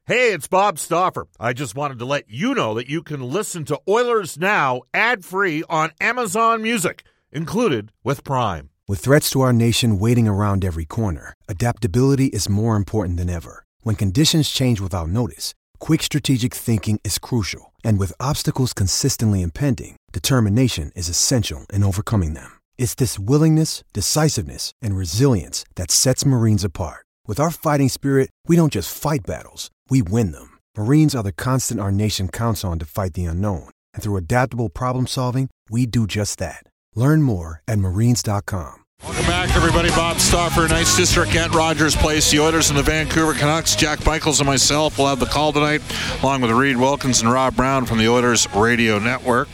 Hey, it's Bob Stauffer. I just wanted to let you know that you can listen to Oilers Now ad-free on Amazon Music, included with Prime. With threats to our nation waiting around every corner, adaptability is more important than ever. When conditions change without notice, quick strategic thinking is crucial. And with obstacles consistently impending, determination is essential in overcoming them. It's this willingness, decisiveness, and resilience that sets Marines apart. With our fighting spirit, we don't just fight battles, we win them. Marines are the constant our nation counts on to fight the unknown. And through adaptable problem solving, we do just that. Learn more at marines.com. Welcome back, everybody. Bob Stauffer, Nice District at Rogers Place. The Oilers and the Vancouver Canucks. Jack Michaels and myself will have the call tonight, along with Reed Wilkins and Rob Brown from the Oilers Radio Network.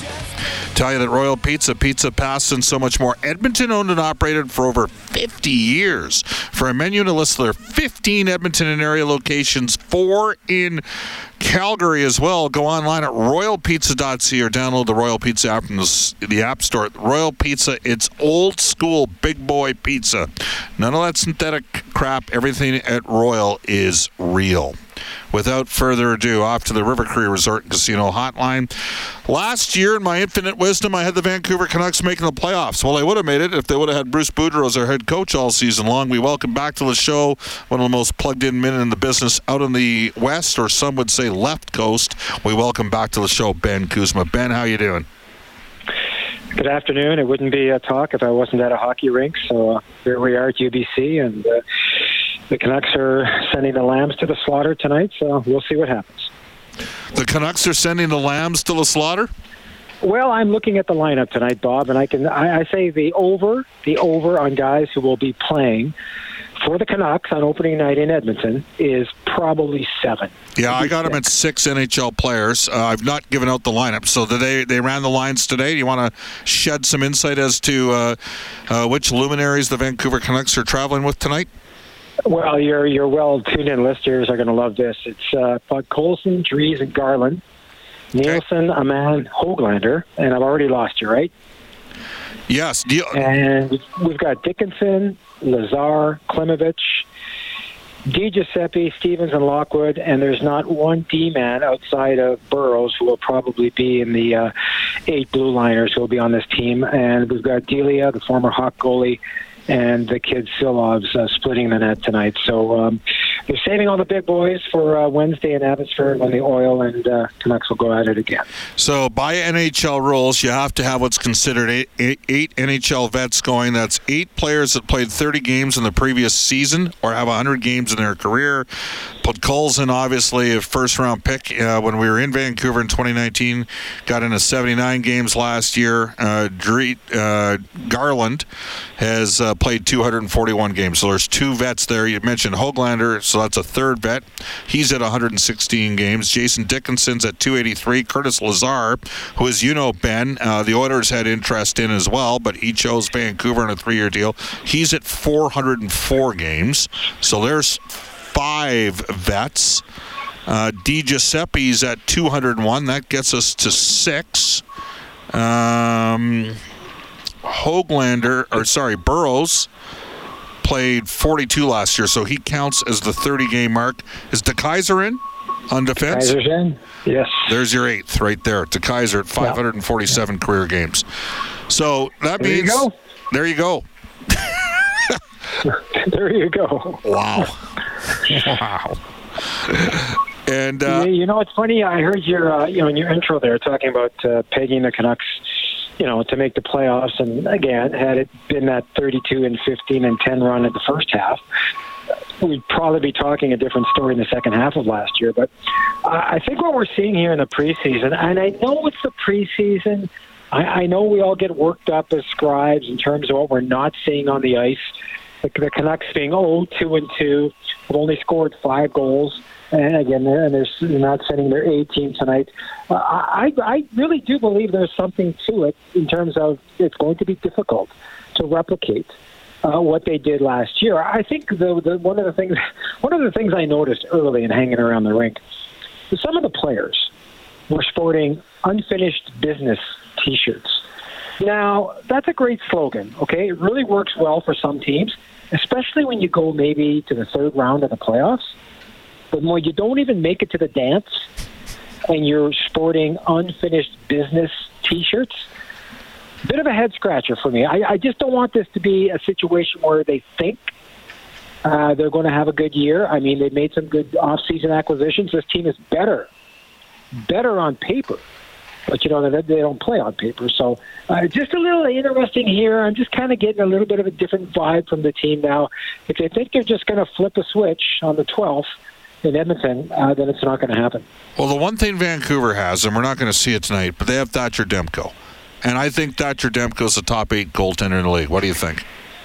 Tell you that Royal Pizza, pizza, pasta, and so much more. Edmonton owned and operated for over 50 years. For a menu and a list of their 15 Edmonton and area locations, 4 in Calgary as well. Go online at royalpizza.ca or download the Royal Pizza app from the App Store. Royal Pizza, it's old school big boy pizza. None of that synthetic crap. Everything at Royal is real. Without further ado, off to the River Cree Resort and Casino Hotline. Last year, in my infinite wisdom, I had the Vancouver Canucks making the playoffs. Well, they would have made it if they would have had Bruce Boudreau as their head coach all season long. We welcome back to the show one of the most plugged-in men in the business out on the west, or some would say left coast. We welcome back to the show Ben Kuzma. Ben, how you doing? Good afternoon. It wouldn't be a talk if I wasn't at a hockey rink. So here we are at UBC, and the Canucks are sending the Lambs to the slaughter tonight, so we'll see what happens. The Canucks are sending the Lambs to the slaughter? Well, I'm looking at the lineup tonight, Bob, and I say the over on guys who will be playing for the Canucks on opening night in Edmonton is probably 7. Yeah, I got them at 6 NHL players. I've not given out the lineup. So they ran the lines today. Do you want to shed some insight as to which luminaries the Vancouver Canucks are traveling with tonight? Well, your well-tuned-in listeners are going to love this. It's Podkolzin, Dries, and Garland, Nielsen, Aman, Höglander, and I've already lost you, right? Yes. And we've got Dickinson, Lazar, Klimovich, DiGiuseppe, Stevens, and Lockwood, and there's not one D-man outside of Burrows who will probably be in the 8 blue liners who will be on this team. And we've got Delia, the former Hawk goalie, and the kid Silovs splitting the net tonight. So they're saving all the big boys for Wednesday in Abbotsford when the Oil and Canucks will go at it again. So by NHL rules, you have to have what's considered eight NHL vets going. That's 8 players that played 30 games in the previous season or have 100 games in their career. Podkolzin, obviously a first-round pick when we were in Vancouver in 2019, got into 79 games last year. Garland has played 241 games. So there's 2 vets there. You mentioned Höglander, so that's a third vet. He's at 116 games. Jason Dickinson's at 283. Curtis Lazar, who, as you know, Ben, the Oilers had interest in as well, but he chose Vancouver on a 3-year deal. He's at 404 games. So there's 5 vets. DiGiuseppe's at 201. That gets us to 6. Burrows played 42 last year, so he counts as the 30-game mark. Is DeKeyser in on defense? DeKeyser's in, yes. There's your 8th right there. DeKeyser at 547 career games. So that means... There you go. There you go. Wow. Wow. And it's funny. I heard your in your intro there talking about pegging the Canucks, to make the playoffs. And again, had it been that 32-15-10 run in the first half, we'd probably be talking a different story in the second half of last year. But I think what we're seeing here in the preseason, and I know it's the preseason. I know we all get worked up as scribes in terms of what we're not seeing on the ice. The Canucks being 2-2, have only scored 5 goals. And again, they're not sending their A team tonight. I really do believe there's something to it in terms of it's going to be difficult to replicate what they did last year. I think one of the things I noticed early in hanging around the rink is some of the players were sporting unfinished business T-shirts. Now, that's a great slogan, okay? It really works well for some teams, especially when you go maybe to the 3rd round of the playoffs. But when you don't even make it to the dance and you're sporting unfinished business T-shirts, bit of a head scratcher for me. I just don't want this to be a situation where they think they're going to have a good year. I mean, they made some good off-season acquisitions. This team is better on paper. But, they don't play on paper. So just a little interesting here. I'm just kind of getting a little bit of a different vibe from the team now. If they think they're just going to flip a switch on the 12th in Edmonton, then it's not going to happen. Well, the one thing Vancouver has, and we're not going to see it tonight, but they have Thatcher Demko. And I think Thatcher Demko is the top 8 goaltender in the league. What do you think?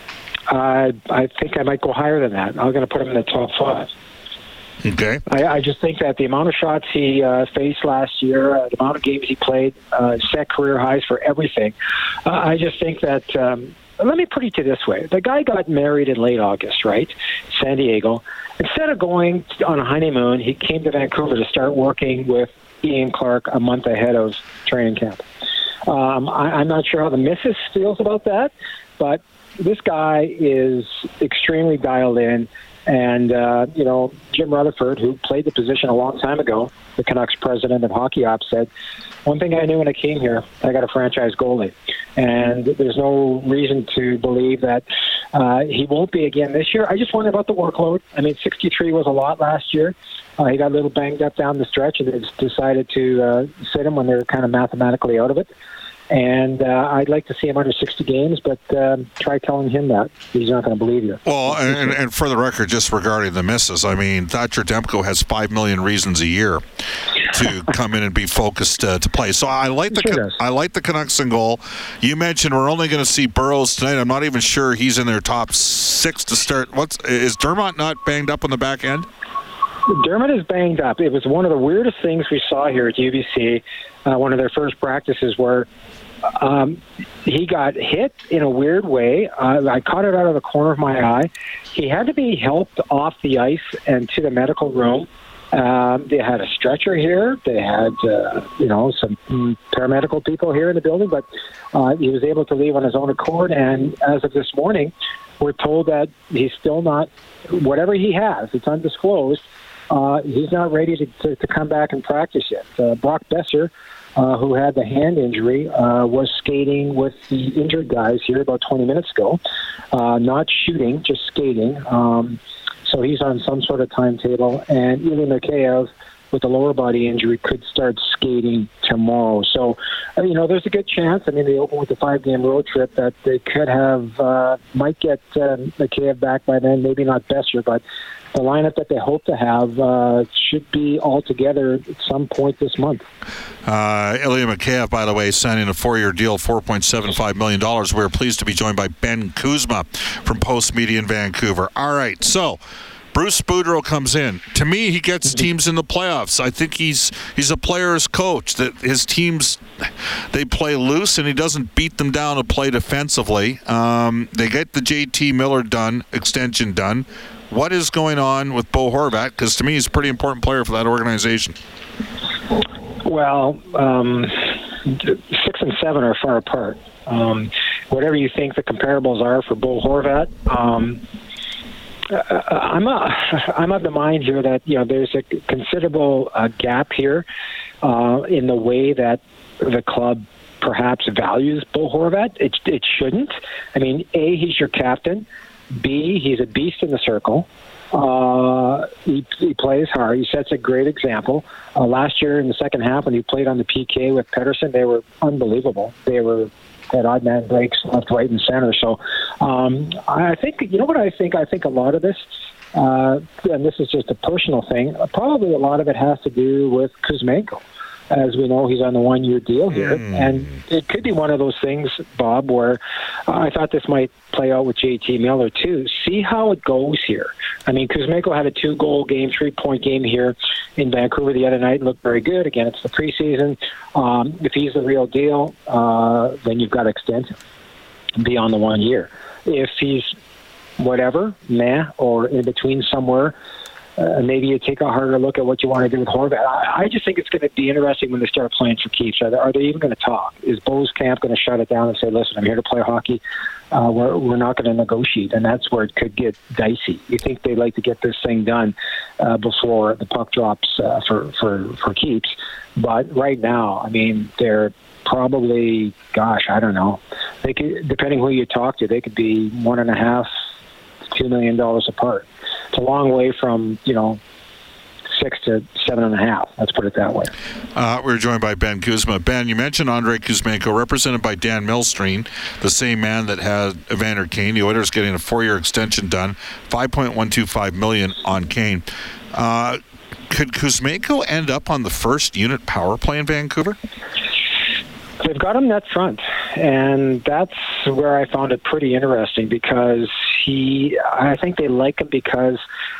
I think I might go higher than that. I'm going to put him in the top 5. Okay. I just think that the amount of shots he faced last year, the amount of games he played, set career highs for everything. I just think that, let me put it to this way. The guy got married in late August, right? San Diego. Instead of going on a honeymoon, he came to Vancouver to start working with Ian Clark a month ahead of training camp. I'm not sure how the missus feels about that, but this guy is extremely dialed in. And, Jim Rutherford, who played the position a long time ago, the Canucks president of Hockey Ops, said, one thing I knew when I came here, I got a franchise goalie. And there's no reason to believe that he won't be again this year. I just wonder about the workload. I mean, 63 was a lot last year. He got a little banged up down the stretch, and they decided to sit him when they were kind of mathematically out of it. And I'd like to see him under 60 games, but try telling him that. He's not going to believe you. Well, and for the record, just regarding the misses, I mean, Thatcher Demko has 5 million reasons a year to come in and be focused to play. So I like the Canucks in goal. You mentioned we're only going to see Burrows tonight. I'm not even sure he's in their top 6 to start. Is Dermott not banged up on the back end? Dermott is banged up. It was one of the weirdest things we saw here at UBC, one of their first practices where he got hit in a weird way. I caught it out of the corner of my eye. He had to be helped off the ice and to the medical room. They had a stretcher here. They had, some paramedical people here in the building, but he was able to leave on his own accord. And as of this morning, we're told that he's still not, whatever he has, it's undisclosed, he's not ready to come back and practice yet. Brock Besser, who had the hand injury, was skating with the injured guys here about 20 minutes ago, not shooting, just skating. So he's on some sort of timetable. And Ilya Mikheyev, with a lower body injury, could start skating tomorrow. So, there's a good chance. I mean, they open with a 5-game road trip that they could have, might get Mikheyev back by then, maybe not Besser, but the lineup that they hope to have should be all together at some point this month. Ilya Mikheyev, by the way, signing a 4-year deal, $4.75 million. We're pleased to be joined by Ben Kuzma from Post Media in Vancouver. All right, so Bruce Boudreau comes in. To me, he gets teams in the playoffs. I think he's a player's coach. That his teams, they play loose, and he doesn't beat them down to play defensively. They get the JT Miller extension done. What is going on with Bo Horvat? Because to me, he's a pretty important player for that organization. Well, 6 and 7 are far apart. Whatever you think the comparables are for Bo Horvat, I'm of the mind here that there's a considerable gap here in the way that the club perhaps values Bo Horvat. It shouldn't. I mean, A, he's your captain. B, he's a beast in the circle. He plays hard. He sets a great example. Last year in the second half when he played on the PK with Pettersson, they were unbelievable. They had odd man breaks left, right, and center. So I think, what I think? I think a lot of this, and this is just a personal thing, probably a lot of it has to do with Kuzmenko. As we know, he's on the 1-year deal here. And it could be one of those things, Bob, where I thought this might play out with JT Miller, too. See how it goes here. I mean, Kuzmenko had a 2-goal game, 3-point game here in Vancouver the other night and looked very good. Again, it's the preseason. If he's the real deal, then you've got to extend him beyond the 1 year. If he's whatever, or in between somewhere, maybe you take a harder look at what you want to do with Horvat. I just think it's going to be interesting when they start playing for keeps. Are they even going to talk? Is Bo's camp going to shut it down and say, listen, I'm here to play hockey. We're not going to negotiate, and that's where it could get dicey. You think they'd like to get this thing done before the puck drops for keeps. But right now, I mean, they're probably, I don't know. They could, depending who you talk to, they could be $1.5 to $2 million apart. It's a long way from, 6 to 7.5. Let's put it that way. We're joined by Ben Kuzma. Ben, you mentioned Andrei Kuzmenko, represented by Dan Milstein, the same man that had Evander Kane. The Oilers getting a 4-year extension done, $5.125 million on Kane. Could Kuzmenko end up on the first unit power play in Vancouver? They've got him net front, and that's where I found it pretty interesting because I think they like him because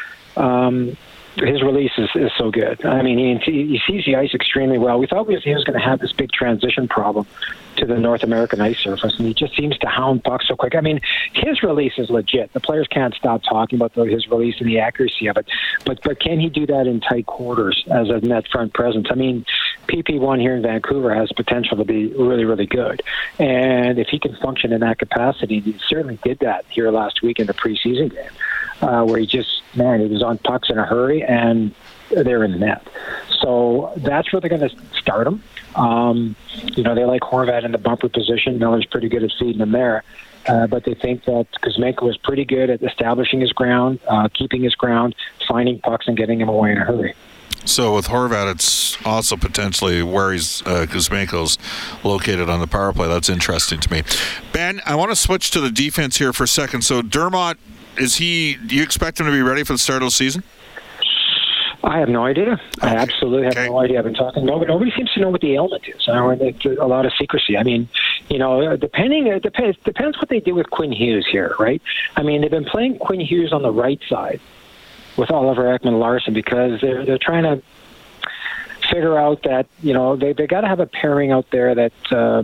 his release is so good. I mean, he sees the ice extremely well. We thought he was going to have this big transition problem to the North American ice surface, and he just seems to hound pucks so quick. I mean, his release is legit. The players can't stop talking about his release and the accuracy of it. But can he do that in tight quarters as a net front presence? I mean, PP1 here in Vancouver has potential to be really, really good. And if he can function in that capacity, he certainly did that here last week in the preseason game, where he was on pucks in a hurry, and they're in the net. So that's where they're going to start him. They like Horvat in the bumper position. Miller's pretty good at feeding him there. But they think that Kuzmenko was pretty good at establishing his ground, keeping his ground, finding pucks, and getting him away in a hurry. So with Horvat, it's also potentially where Kuzmenko's located on the power play. That's interesting to me. Ben, I want to switch to the defense here for a second. So Dermott, do you expect him to be ready for the start of the season? I have no idea. Okay. I absolutely have no idea. I've been talking. Nobody seems to know what the ailment is. It's a lot of secrecy. I mean, it depends what they do with Quinn Hughes here, right? I mean, they've been playing Quinn Hughes on the right side with Oliver Ekman-Larsson because they're trying to figure out that they got to have a pairing out there that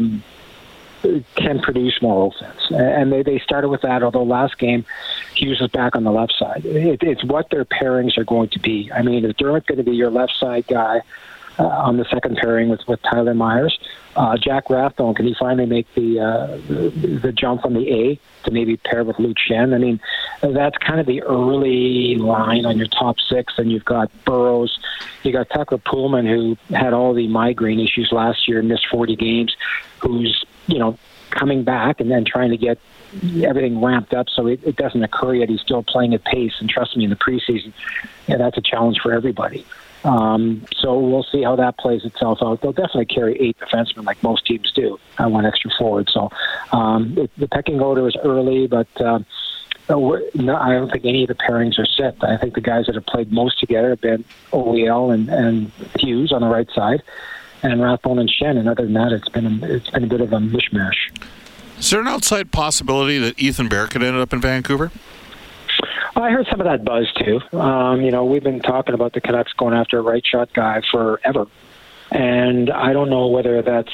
can produce more offense, and they started with that. Although last game Hughes was back on the left side, it's what their pairings are going to be. I mean, is Dermott going to be your left side guy on the second pairing with Tyler Myers? Jack Rathbone, can he finally make the jump from the A to maybe pair with Luke Shen? I mean, that's kind of the early line on your top six. And you've got Burrows, you got Tucker Pullman, who had all the migraine issues last year and missed 40 games, who's coming back and then trying to get everything ramped up so it doesn't occur yet. He's still playing at pace, and trust me, in the preseason, that's a challenge for everybody. So we'll see how that plays itself out. They'll definitely carry 8 defensemen like most teams do, one extra forward. So the pecking order is early, but I don't think any of the pairings are set. I think the guys that have played most together have been OEL and Hughes on the right side, and Rathbone and Shen. And other than that, it's been a bit of a mishmash. Is there an outside possibility that Ethan Bear could end up in Vancouver? I heard some of that buzz too. We've been talking about the Canucks going after a right shot guy forever, and I don't know whether that's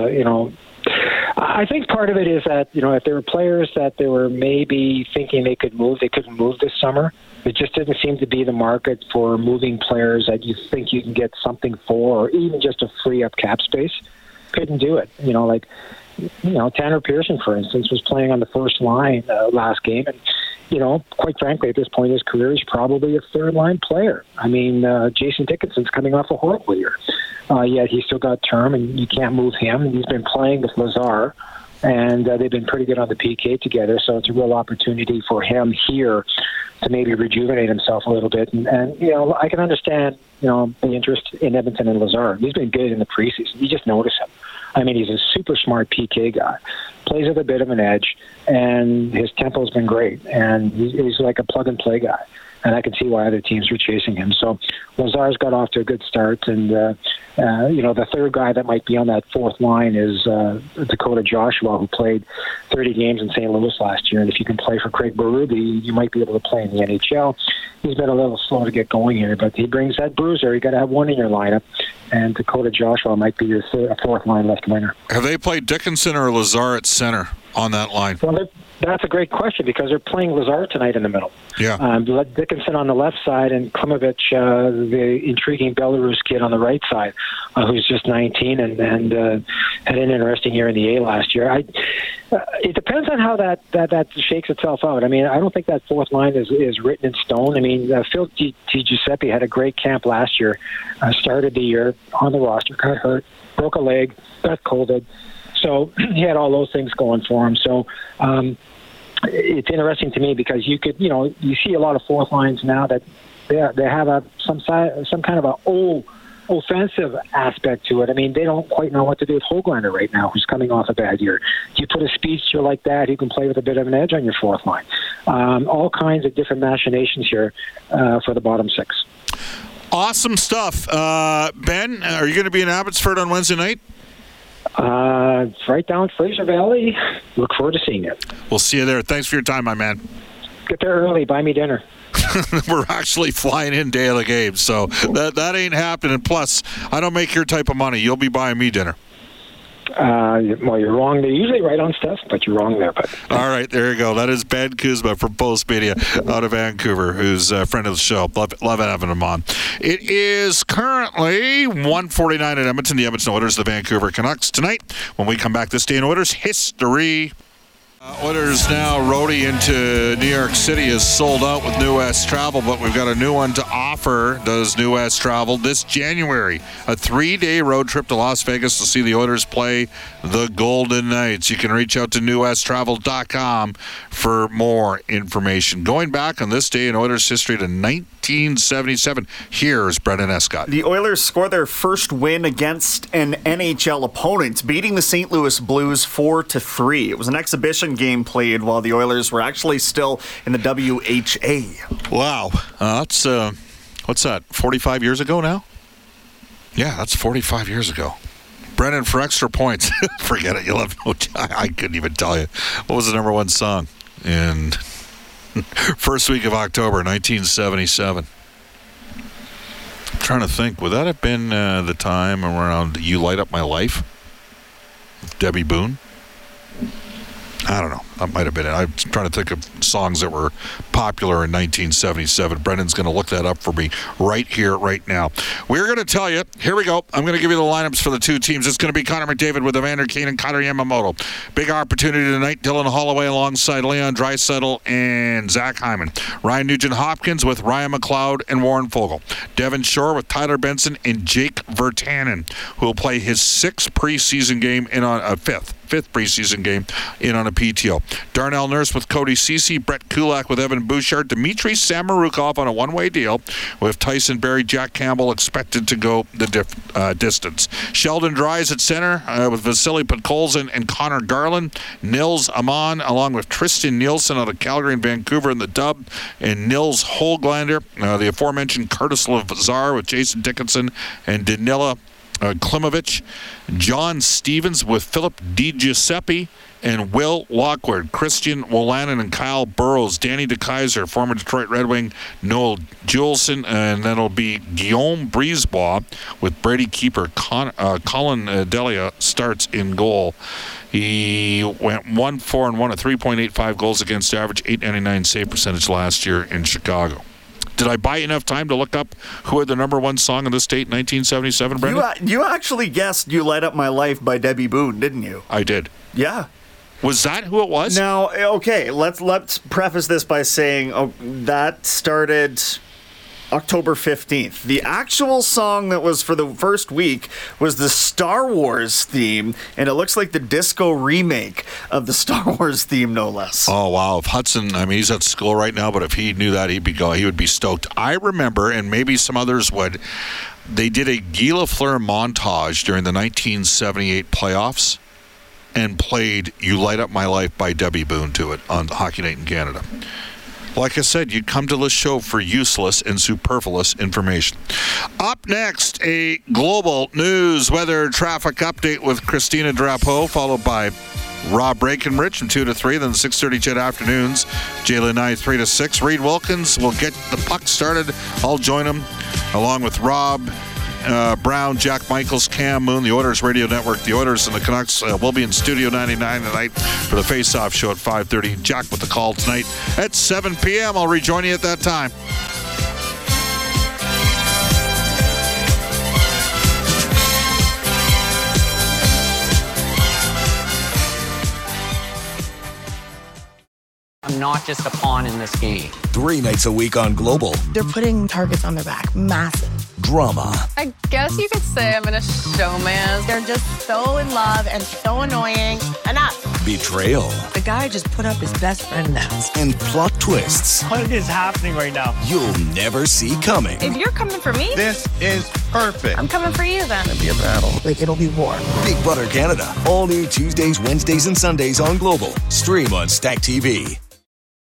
I think part of it is that if there were players that they were maybe thinking they couldn't move this summer. It just didn't seem to be the market for moving players that you think you can get something for, or even just to free up cap space. Couldn't do it. Tanner Pearson, for instance, was playing on the first line last game, and quite frankly, at this point in his career, he's probably a third-line player. I mean, Jason Dickinson's coming off a horrible year, yet he's still got term, and you can't move him. He's been playing with Lazar, and they've been pretty good on the PK together, so it's a real opportunity for him here to maybe rejuvenate himself a little bit. And I can understand, the interest in Edmonton and Lazar. He's been good in the preseason. You just notice him. I mean, he's a super smart PK guy, plays with a bit of an edge, and his tempo's been great. And he's like a plug-and-play guy. And I can see why other teams were chasing him. So Lazar's got off to a good start. And, the third guy that might be on that fourth line is Dakota Joshua, who played 30 games in St. Louis last year. And if you can play for Craig Berube, you might be able to play in the NHL. He's been a little slow to get going here, but he brings that bruiser. You got to have one in your lineup. And Dakota Joshua might be your fourth line left winger. Have they played Dickinson or Lazar at center on that line? Well, That's a great question because they're playing Lazar tonight in the middle. Yeah. Dickinson on the left side and Klimovich, the intriguing Belarus kid on the right side, who's just 19 and had an interesting year in the A last year. It depends on how that shakes itself out. I mean, I don't think that fourth line is written in stone. I mean, Phil Giuseppe had a great camp last year, started the year on the roster, got hurt, broke a leg, got COVID. So he had all those things going for him. So it's interesting to me because you see a lot of fourth lines now that they have some kind of a offensive aspect to it. I mean, they don't quite know what to do with Höglander right now, who's coming off a bad year. Do you put a speedster like that who can play with a bit of an edge on your fourth line? All kinds of different machinations here for the bottom six. Awesome stuff. Ben, are you going to be in Abbotsford on Wednesday night? Right down Fraser Valley. Look forward to seeing it. We'll see you there. Thanks for your time, my man. Get there early. Buy me dinner. We're actually flying in day of the game, so that ain't happening. Plus, I don't make your type of money. You'll be buying me dinner. Well, you're wrong. They're usually right on stuff, but you're wrong there. But all right, there you go. That is Ben Kuzma from Post Media out of Vancouver, who's a friend of the show. Love having him on. It is currently 1:49 at Edmonton. The Edmonton Oilers, the Vancouver Canucks. Tonight, when we come back, this day in Oilers history. Oilers now roadie into New York City is sold out with New West Travel, but we've got a new one to offer. Does New West Travel this January? A 3-day road trip to Las Vegas to see the Oilers play the Golden Knights. You can reach out to newwesttravel.com for more information. Going back on this day in Oilers history to 1977, here's Brendan Escott. The Oilers score their first win against an NHL opponent, beating the St. Louis Blues 4-3. It was an exhibition game played while the Oilers were actually still in the WHA. Wow. That's, what's that, 45 years ago now? Yeah, that's 45 years ago. Brendan, for extra points, forget it. You'll have no I couldn't even tell you. What was the number one song in first week of October, 1977? I'm trying to think. Would that have been the time around You Light Up My Life? Debbie Boone? I don't know. That might have been it. I'm trying to think of songs that were popular in 1977. Brendan's going to look that up for me right here, right now. We're going to tell you. Here we go. I'm going to give you the lineups for the two teams. It's going to be Connor McDavid with Evander Kane and Connor Yamamoto. Big opportunity tonight. Dylan Holloway alongside Leon Draisaitl and Zach Hyman. Ryan Nugent-Hopkins with Ryan McLeod and Warren Foegele. Devin Shore with Tyler Benson and Jake Virtanen, who will play his fifth preseason game in on a PTO. Darnell Nurse with Cody Ceci, Brett Kulak with Evan Bouchard, Dmitry Samorukov on a one-way deal with Tyson Barrie, Jack Campbell expected to go the distance. Sheldon Dries at center with Vasily Podkolzin and Connor Garland. Nils Aman along with Tristan Nielsen out of Calgary and Vancouver in the dub, and Nils Höglander, the aforementioned Curtis Lazar with Jason Dickinson and Danila Klimovich. John Stevens with Philip DiGiuseppe and Will Lockwood, Christian Wolanin and Kyle Burrows, Danny DeKeyser, former Detroit Red Wing, Noel Juleson, and then it'll be Guillaume Brisebois with Brady Keeper. Colin Delia starts in goal. He went 1-4-1 at 3.85 goals against average, .899 save percentage last year in Chicago. Did I buy enough time to look up who had the number one song in the state in 1977, Brendan? You actually guessed You Light Up My Life by Debbie Boone, didn't you? I did. Yeah. Was that who it was? Now, okay, let's preface this by saying that started October 15th. The actual song that was for the first week was the Star Wars theme, and it looks like the disco remake of the Star Wars theme, no less. Oh, wow. If Hudson, I mean, he's at school right now, but if he knew that, he would be stoked. I remember, and maybe some others would, they did a Guy Lafleur montage during the 1978 playoffs and played You Light Up My Life by Debbie Boone to it on Hockey Night in Canada. Like I said, you come to this show for useless and superfluous information. Up next, a global news weather traffic update with Christina Drapeau, followed by Rob Breckenridge from 2 to 3, then 6:30 CHED Afternoons, Jaylen Nye 3 to 6. Reed Wilkins will get the puck started. I'll join him along with Rob Brown, Jack Michaels, Cam Moon, the Oilers Radio Network, the Oilers and the Canucks will be in Studio 99 tonight for the Face-Off show at 5:30. Jack with the call tonight at 7 p.m. I'll rejoin you at that time. I'm not just a pawn in this game. 3 nights a week on Global. They're putting targets on their back. Massive. Drama. I guess you could say I'm in a showman. They're just so in love and so annoying. Enough. Betrayal. The guy just put up his best friend now. And plot twists What is happening right now? you'll never see coming. If you're coming for me, This is perfect. I'm coming for you then. It'll be a battle. Like, it'll be war. Big Brother Canada. All new Tuesdays, Wednesdays, and Sundays on Global. Stream on Stack TV.